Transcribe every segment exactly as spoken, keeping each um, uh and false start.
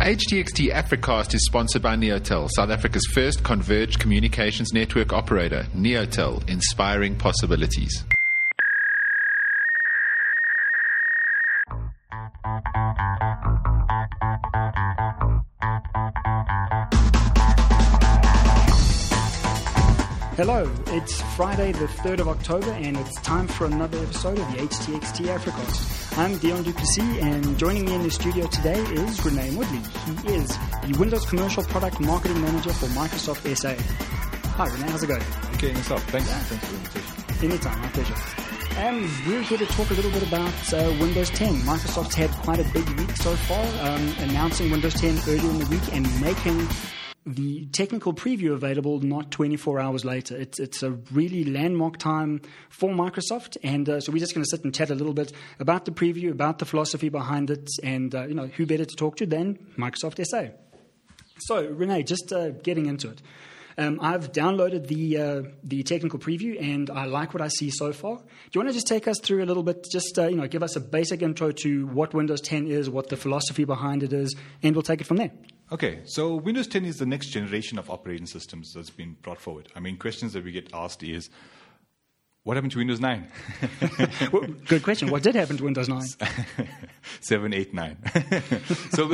H T X T Africast is sponsored by Neotel, South Africa's first converged communications network operator. Neotel, inspiring possibilities. Hello, it's Friday the third of October and it's time for another episode of the H T X T Africast. I'm Dion Duplessis and joining me in the studio today is Renee Woodley. He is the Windows Commercial Product Marketing Manager for Microsoft S A. Hi Renee, how's it going? Okay, yourself. Thanks, yeah. Thanks for the invitation. Anytime, my pleasure. Um, we're here to talk a little bit about uh, Windows ten. Microsoft's had quite a big week so far, um, announcing Windows ten earlier in the week and making the technical preview available not twenty-four hours later. It's it's a really landmark time for Microsoft, and uh, so we're just going to sit and chat a little bit about the preview, about the philosophy behind it, and uh, you know who better to talk to than Microsoft S A. So Renee, just uh, getting into it. Um, I've downloaded the uh, the technical preview, and I like what I see so far. Do you want to just take us through a little bit, just uh, you know, give us a basic intro to what Windows ten is, what the philosophy behind it is, and we'll take it from there. Okay, so Windows ten is the next generation of operating systems that's been brought forward. I mean, questions that we get asked is, what happened to Windows nine? Well, good question. What did happen to Windows nine? seven, eight, nine. so,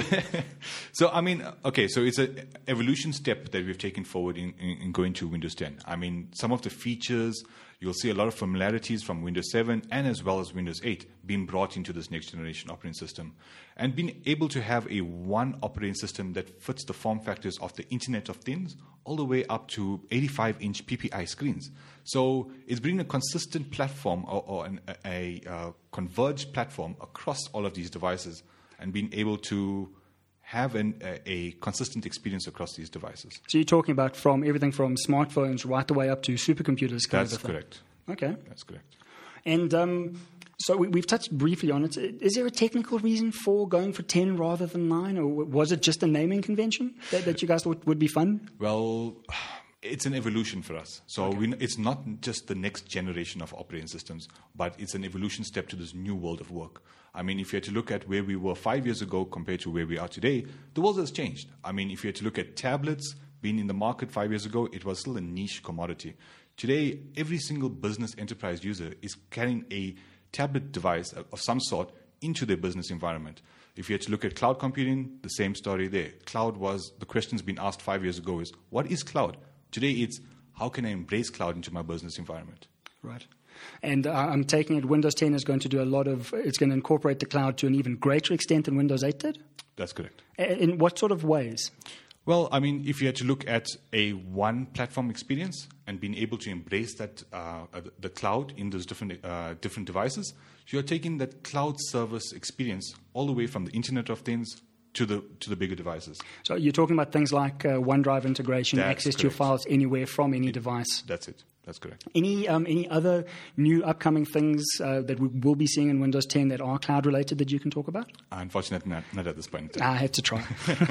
so I mean, okay, so it's an evolution step that we've taken forward in, in, in going to Windows ten. I mean, some of the features, you'll see a lot of familiarities from Windows seven and as well as Windows eight being brought into this next generation operating system. And being able to have a one operating system that fits the form factors of the Internet of Things all the way up to eighty-five inch P P I screens. So it's bringing a consistent platform or, or an, a, a uh, converged platform across all of these devices and being able to have an, a, a consistent experience across these devices. So you're talking about from everything from smartphones right the way up to supercomputers? Kind That's of correct. Okay. That's correct. And um, so we, we've touched briefly on it. Is there a technical reason for going for ten rather than nine, or was it just a naming convention that, that you guys thought would be fun? Well, it's an evolution for us. So Okay. we, it's not just the next generation of operating systems, but it's an evolution step to this new world of work. I mean, if you had to look at where we were five years ago compared to where we are today, the world has changed. I mean, if you had to look at tablets being in the market five years ago, it was still a niche commodity. Today, every single business enterprise user is carrying a tablet device of some sort into their business environment. If you had to look at cloud computing, the same story there. Cloud was, the questions being asked five years ago is, what is cloud? Today it's, how can I embrace cloud into my business environment? Right. And uh, I'm taking it Windows ten is going to do a lot of, it's going to incorporate the cloud to an even greater extent than Windows eight did? That's correct. In what sort of ways? Well, I mean, if you had to look at a one platform experience and being able to embrace that uh, the cloud in those different uh, different devices, you're taking that cloud service experience all the way from the Internet of Things to the to the bigger devices. So you're talking about things like uh, OneDrive integration, That's access to your correct. files anywhere from any It- device. That's it. That's correct. Any um, any other new upcoming things uh, that we will be seeing in Windows ten that are cloud related that you can talk about? Unfortunately, not, not at this point in time. I have to try.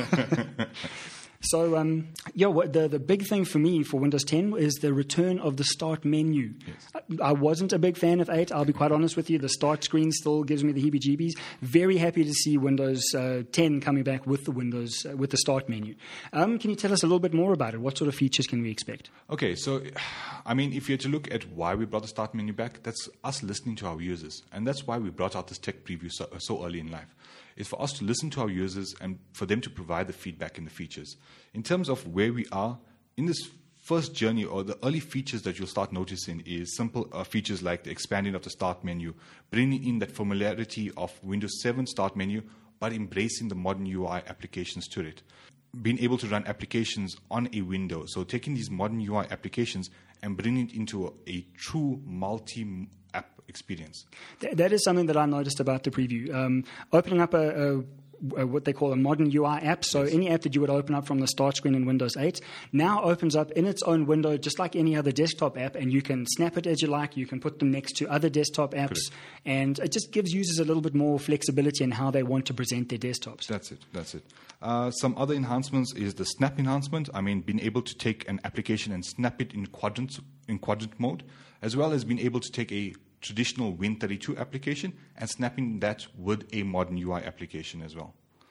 So, um, yeah, what the, the big thing for me for Windows ten is the return of the start menu. Yes. I, I wasn't a big fan of eight. I'll be quite honest with you. The start screen still gives me the heebie-jeebies. Very happy to see Windows uh, ten coming back with the Windows uh, with the start menu. Um, can you tell us a little bit more about it? What sort of features can we expect? Okay, so, I mean, if you had to look at why we brought the start menu back, that's us listening to our users. And that's why we brought out this tech preview so, so early in life. It's for us to listen to our users and for them to provide the feedback and the features. In terms of where we are, in this first journey or the early features that you'll start noticing is simple uh, features like the expanding of the start menu, bringing in that familiarity of Windows seven start menu, but embracing the modern U I applications to it. Being able to run applications on a window. So taking these modern U I applications and bringing it into a, a true multi-app experience. Th- that is something that I noticed about the preview. Um, opening up a, a Uh, what they call a modern U I app. So Yes. any app that you would open up from the start screen in Windows eight now opens up in its own window just like any other desktop app, and you can snap it as you like. You can put them next to other desktop apps. Correct. And it just gives users a little bit more flexibility in how they want to present their desktops. That's it. That's it. Uh, some other enhancements is the snap enhancement. I mean, being able to take an application and snap it in quadrant, in quadrant mode, as well as being able to take a traditional Win thirty-two application and snapping that with a modern U I application as well.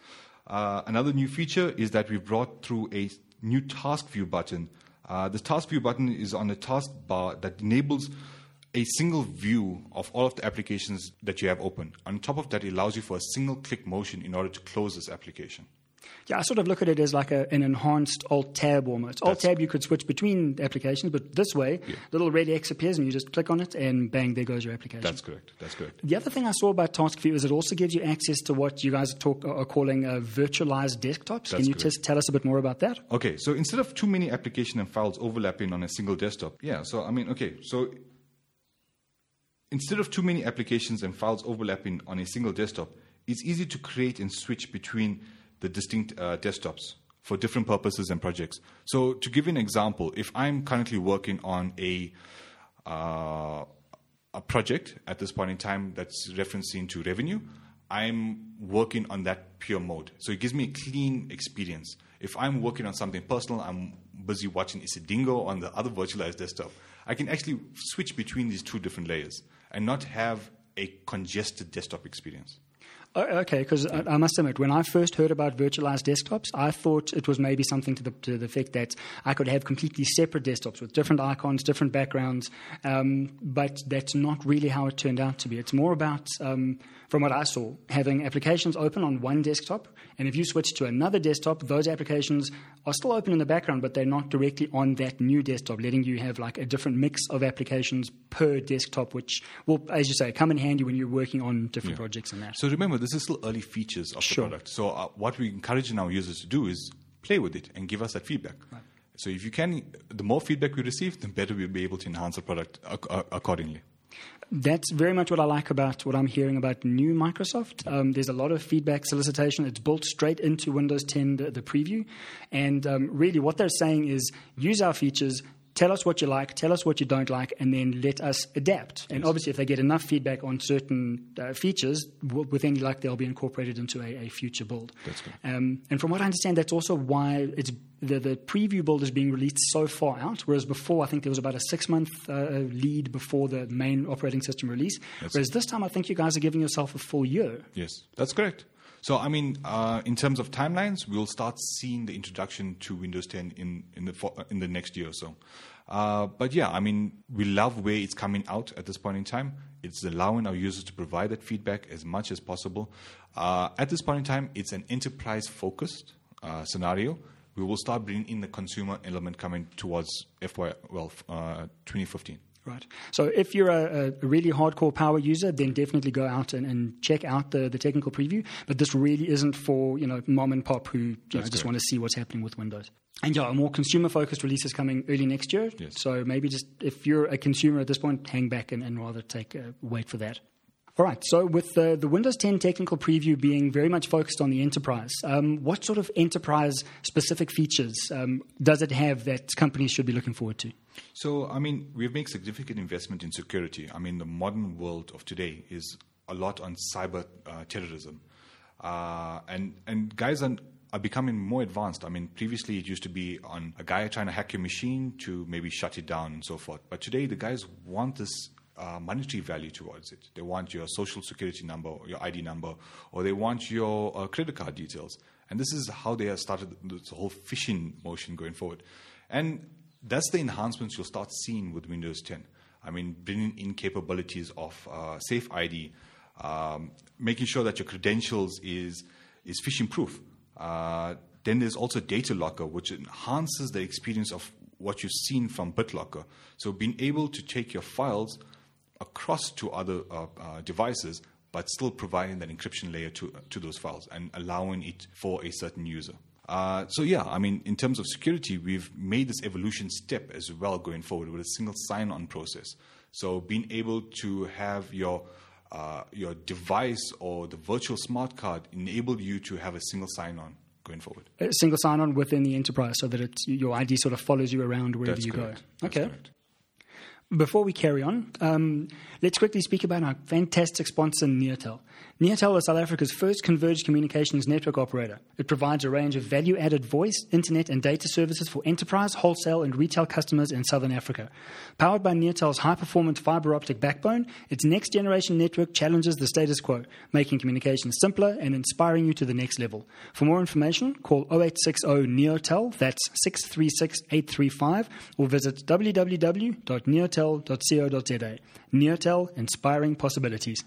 Uh, another new feature is that we've brought through a new task view button. Uh, the task view button is on the taskbar that enables a single view of all of the applications that you have open. On top of that, it allows you for a single click motion in order to close this application. Yeah, I sort of look at it as like a, an enhanced Alt-Tab almost. Alt-Tab, you could switch between applications, but this way, Yeah. little red X appears and you just click on it and bang, there goes your application. That's correct. That's correct. The other thing I saw about Task View is it also gives you access to what you guys talk, are calling uh, virtualized desktops. That's Can you correct. just tell us a bit more about that? Okay, so instead of too many application and files overlapping on a single desktop, yeah, so I mean, okay, so instead of too many applications and files overlapping on a single desktop, it's easy to create and switch between the distinct uh, desktops for different purposes and projects. So to give you an example, if I'm currently working on a uh, a project at this point in time that's referencing to revenue, I'm working on that pure mode. So it gives me a clean experience. If I'm working on something personal, I'm busy watching Isidingo on the other virtualized desktop, I can actually switch between these two different layers and not have a congested desktop experience. Oh, okay, because I, I must admit, when I first heard about virtualized desktops, I thought it was maybe something to the, to the effect that I could have completely separate desktops with different icons, different backgrounds, um, but that's not really how it turned out to be. It's more about, um, from what I saw, having applications open on one desktop, and if you switch to another desktop, those applications are still open in the background, but they're not directly on that new desktop, letting you have like a different mix of applications per desktop, which will, as you say, come in handy when you're working on different Yeah. projects and that. So remember, this is still early features of Sure. the product. So uh, what we encourage our users to do is play with it and give us that feedback. Right. So if you can, the more feedback we receive, the better we'll be able to enhance the product ac- uh, accordingly. That's very much what I like about what I'm hearing about new Microsoft. Um, there's a lot of feedback solicitation. It's built straight into Windows ten, the, the preview. And um, really what they're saying is use our features, tell us what you like, tell us what you don't like, and then let us adapt. And Yes. obviously if they get enough feedback on certain uh, features, w- with any luck, they'll be incorporated into a, a future build. That's good. Um, and from what I understand, that's also why it's the, the preview build is being released so far out, whereas before I think there was about a six-month uh, lead before the main operating system release. That's whereas this time I think you guys are giving yourself a full year. Yes, that's correct. So, I mean, uh, in terms of timelines, we'll start seeing the introduction to Windows ten in, in, the, fo- in the next year or so. Uh, but yeah, I mean, we love where it's coming out at this point in time. It's allowing our users to provide that feedback as much as possible. Uh, at this point in time, it's an enterprise-focused uh, scenario. We will start bringing in the consumer element coming towards F Y, well, uh, twenty fifteen. Right. So if you're a, a really hardcore power user, then definitely go out and, and check out the, the technical preview. But this really isn't for, you know, mom and pop who you know, just correct. want to see what's happening with Windows. And yeah, a more consumer-focused release is coming early next year. Yes. So maybe just if you're a consumer at this point, hang back and, and rather take uh, wait for that. All right. So with the, the Windows ten technical preview being very much focused on the enterprise, um, what sort of enterprise-specific features um, does it have that companies should be looking forward to? So, I mean, we've made significant investment in security. I mean, the modern world of today is a lot on cyber uh, terrorism. Uh, and, and guys are, are becoming more advanced. I mean, previously it used to be on a guy trying to hack your machine to maybe shut it down and so forth. But today the guys want this uh, monetary value towards it. They want your social security number, or your I D number, or they want your uh, credit card details. And this is how they have started this whole phishing motion going forward. And that's the enhancements you'll start seeing with Windows ten. I mean, bringing in capabilities of uh, Safe I D, um, making sure that your credentials is is phishing proof. Uh, then there's also Data Locker, which enhances the experience of what you've seen from BitLocker. So being able to take your files across to other uh, uh, devices, but still providing that encryption layer to to those files and allowing it for a certain user. Uh, so yeah, I mean, in terms of security, we've made this evolution step as well going forward with a single sign-on process. So being able to have your uh, your device or the virtual smart card enable you to have a single sign-on going forward. A single sign-on within the enterprise so that it's, your I D sort of follows you around wherever That's you correct. go. That's Okay. correct. Before we carry on, um, let's quickly speak about our fantastic sponsor, Neotel. Neotel is South Africa's first converged communications network operator. It provides a range of value-added voice, internet, and data services for enterprise, wholesale, and retail customers in Southern Africa. Powered by Neotel's high-performance fiber optic backbone, its next-generation network challenges the status quo, making communications simpler and inspiring you to the next level. For more information, call oh eight six oh Neotel, that's six three six eight three five, or visit w w w dot neotel dot co dot z a. Neotel, inspiring possibilities.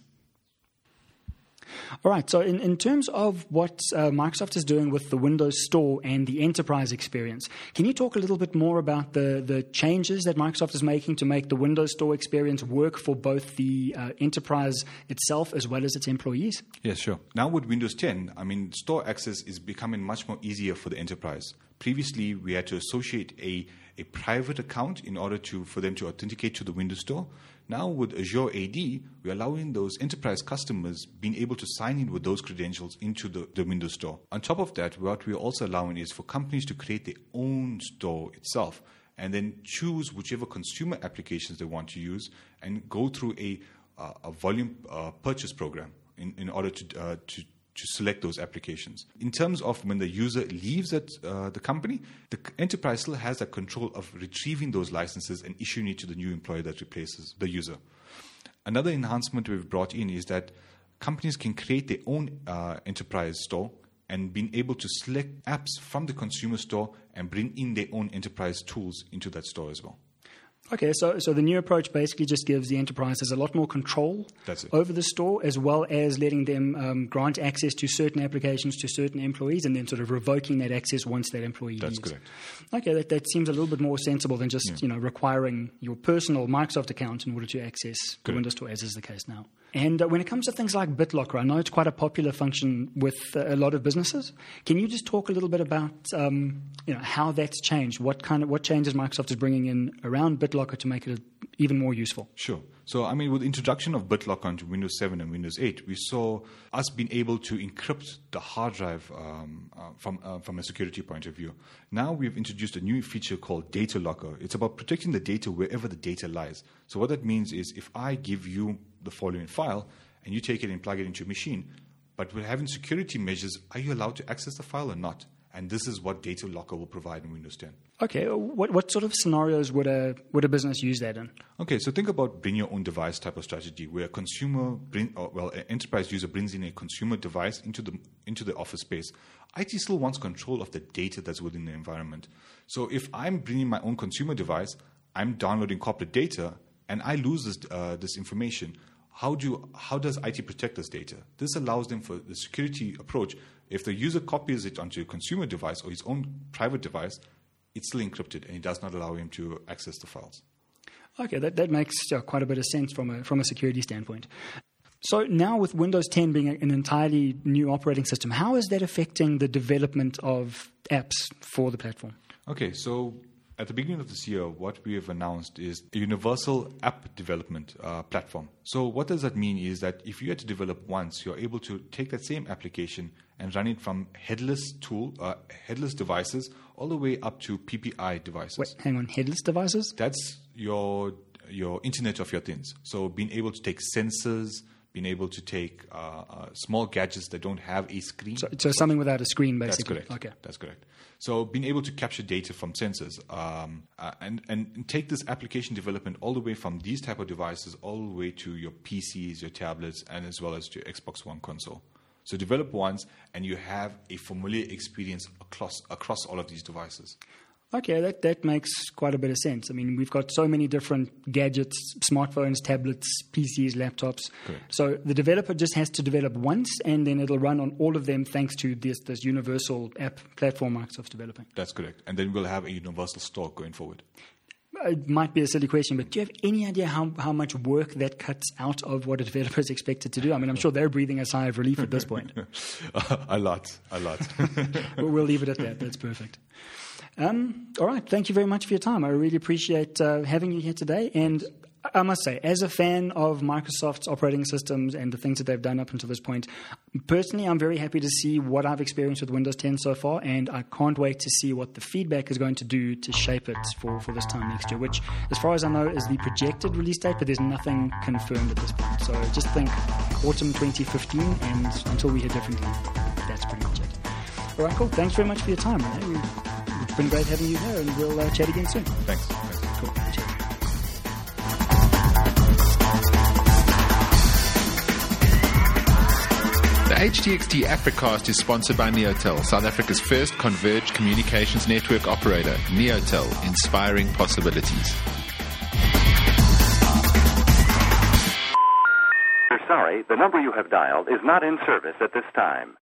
All right, so in, in terms of what uh, Microsoft is doing with the Windows Store and the enterprise experience, can you talk a little bit more about the, the changes that Microsoft is making to make the Windows Store experience work for both the uh, enterprise itself as well as its employees? Yes, sure. Now with Windows ten, I mean, store access is becoming much more easier for the enterprise. Previously, we had to associate a, a private account in order to for them to authenticate to the Windows Store. Now with Azure A D, we're allowing those enterprise customers being able to sign in with those credentials into the, the Windows Store. On top of that, what we're also allowing is for companies to create their own store itself and then choose whichever consumer applications they want to use and go through a, uh, a volume uh, purchase program in, in order to, uh, to to select those applications. In terms of when the user leaves at uh, the company, the enterprise still has that control of retrieving those licenses and issuing it to the new employer that replaces the user. Another enhancement we've brought in is that companies can create their own uh, enterprise store and being able to select apps from the consumer store and bring in their own enterprise tools into that store as well. Okay, so so the new approach basically just gives the enterprises a lot more control over the store, as well as letting them um, grant access to certain applications to certain employees and then sort of revoking that access once that employee That's leaves. correct. Okay, that, that seems a little bit more sensible than just yeah. you know requiring your personal Microsoft account in order to access correct. the Windows Store, as is the case now. And uh, when it comes to things like BitLocker, I know it's quite a popular function with uh, a lot of businesses. Can you just talk a little bit about um, you know how that's changed? What kind of what changes Microsoft is bringing in around BitLocker to make it even more useful? Sure. So, I mean, with the introduction of BitLocker onto Windows seven and Windows eight, we saw us being able to encrypt the hard drive um, uh, from uh, from a security point of view. Now we've introduced a new feature called Data Locker. It's about protecting the data wherever the data lies. So what that means is if I give you the following file and you take it and plug it into your machine, but we're having security measures, are you allowed to access the file or not? And this is what Data Locker will provide in Windows ten. Okay, what what sort of scenarios would a would a business use that in? Okay, so think about bring your own device type of strategy, where a consumer bring, or, well, an enterprise user brings in a consumer device into the into the office space. I T still wants control of the data that's within the environment. So if I'm bringing my own consumer device, I'm downloading corporate data, and I lose this uh, this information. How do how does I T protect this data? This allows them for the security approach. If the user copies it onto a consumer device or his own private device, it's still encrypted and it does not allow him to access the files. Okay, that, that makes uh, quite a bit of sense from a from a security standpoint. So now with Windows ten being an entirely new operating system, how is that affecting the development of apps for the platform? Okay, so at the beginning of this year, what we have announced is a universal app development uh, platform. So what does that mean is that if you had to develop once, you're able to take that same application and run it from headless tool, uh, headless devices all the way up to P P I devices. Wait, hang on, headless devices? That's your your Internet of your things. So being able to take sensors, being able to take uh, uh, small gadgets that don't have a screen. So, so something without a screen, basically. That's correct. Okay. That's correct. So being able to capture data from sensors um, uh, and, and take this application development all the way from these type of devices all the way to your P Cs, your tablets, and as well as to your Xbox One console. So develop once and you have a familiar experience across across all of these devices. Okay, that, that makes quite a bit of sense. I mean, we've got so many different gadgets, smartphones, tablets, P Cs, laptops. Correct. So the developer just has to develop once, and then it'll run on all of them thanks to this, this universal app platform Microsoft's developing. That's correct. And then we'll have a universal store going forward. It might be a silly question, but do you have any idea how, how much work that cuts out of what a developer is expected to do? I mean, I'm sure they're breathing a sigh of relief at this point. a lot, a lot. We'll, we'll leave it at that. That's perfect. Um, all right. Thank you very much for your time. I really appreciate uh, having you here today. And I must say, as a fan of Microsoft's operating systems and the things that they've done up until this point, personally, I'm very happy to see what I've experienced with Windows ten so far, and I can't wait to see what the feedback is going to do to shape it for, for this time next year, which, as far as I know, is the projected release date, but there's nothing confirmed at this point. So just think autumn twenty fifteen, and until we hear differently, that's pretty much it. All right, cool. Thanks very much for your time. Renee. It's been great having you here, and we'll uh, chat again soon. Thanks. Thanks. Cool. Cheers. The H T X T Africast is sponsored by Neotel, South Africa's first converged communications network operator. Neotel, inspiring possibilities. We're sorry, the number you have dialed is not in service at this time.